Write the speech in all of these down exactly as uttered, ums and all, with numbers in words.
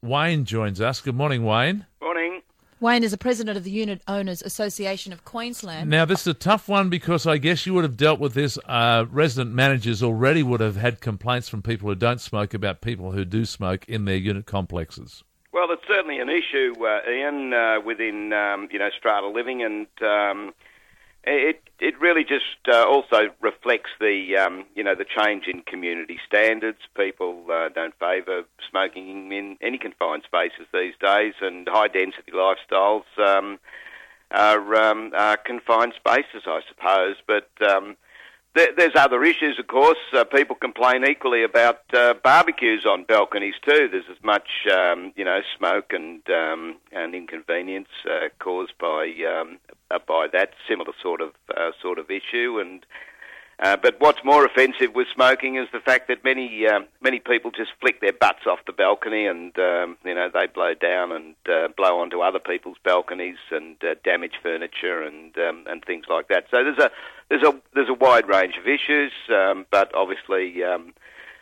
Wayne joins us. Good morning, Wayne. Morning. Wayne is the president of the Unit Owners Association of Queensland. Now, this is a tough one because I guess you would have dealt with this. Uh, resident managers already would have had complaints from people who don't smoke about people who do smoke in their unit complexes. Well, it's certainly an issue, uh, Ian, uh, within um, you know strata living, and um, it it really just uh, also reflects the um, you know the change in community standards. People uh, don't favour smoking in any confined spaces these days, and high density lifestyles um, are, um, are confined spaces, I suppose. But um, there, there's other issues, of course. Uh, people complain equally about uh, barbecues on balconies too. There's as much um, you know smoke and um, and inconvenience uh, caused by um, uh, by that similar sort of uh, sort of issue. And uh, but what's more offensive with smoking is the fact that many uh, many people just flick their butts off the balcony, and um, you know they blow down and uh, blow onto other people's balconies and uh, damage furniture and um, and things like that. So there's a there's a there's a wide range of issues, um, but obviously um,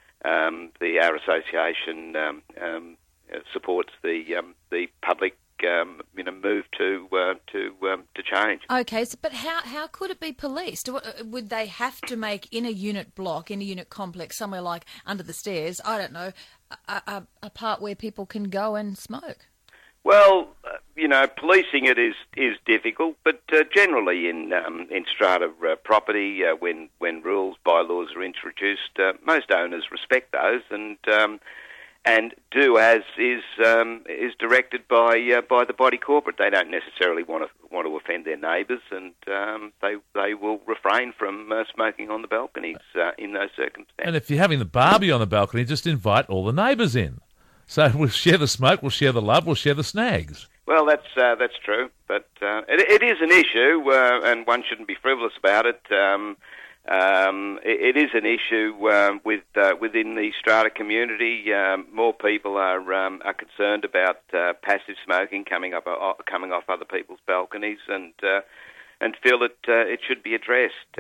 um, the our association um, um, supports the um, the public. Um, you know, move to uh, to um, to change. Okay, so, but how how could it be policed? Would they have to make in a unit block, in a unit complex, somewhere like under the stairs? I don't know, a, a, a part where people can go and smoke. Well, uh, you know, policing it is is difficult, but uh, generally in um, in strata uh, property, uh, when when rules bylaws are introduced, uh, most owners respect those and. Um, And do as is um, is directed by uh, by the body corporate. They don't necessarily want to want to offend their neighbours, and um, they they will refrain from uh, smoking on the balconies uh, in those circumstances. And if you're having the barbie on the balcony, just invite all the neighbours in. So we'll share the smoke, we'll share the love, we'll share the snags. Well, that's uh, that's true, but uh, it, it is an issue, uh, and one shouldn't be frivolous about it. Um, Um, it, it is an issue um, with uh, within the strata community. Um, more people are um, are concerned about uh, passive smoking coming up uh, coming off other people's balconies, and uh, and feel that uh, it should be addressed.